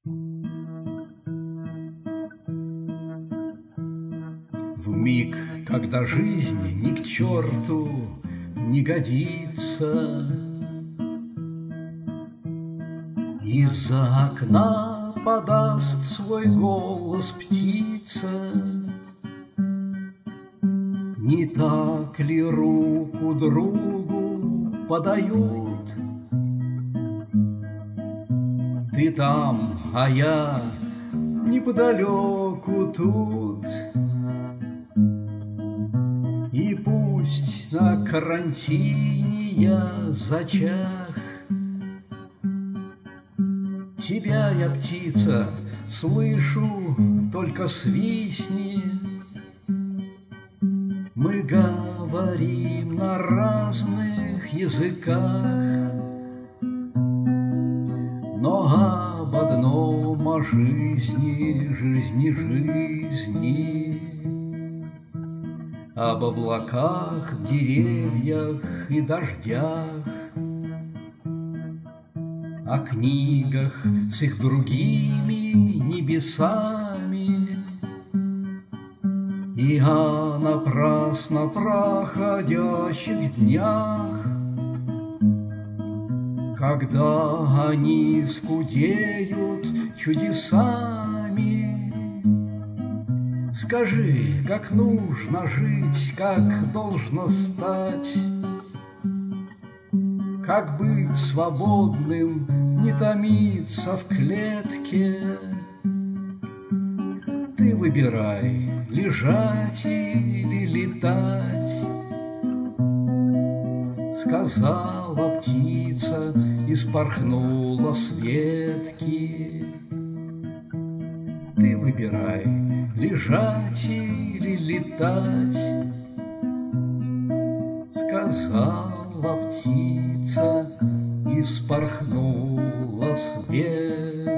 Вмиг, когда жизнь ни к черту не годится, из-за окна подаст свой голос птица. Не так ли руку другу подают? Ты там, а я неподалеку тут. И пусть на карантине я зачах, тебя я, птица, слышу, только свистни. Мы говорим на разных языках, но об одном, о жизни, жизни, об облаках, деревьях и дождях, о книгах с их другими небесами и о напрасно проходящих днях, когда они скудеют чудесами. Скажи, как нужно жить, как должно стать, как быть свободным, не томиться в клетке. Ты выбирай, лежать или летать, сказала птица и спорхнула с ветки. Ты выбирай, лежать или летать, сказала птица и спорхнула с ветки.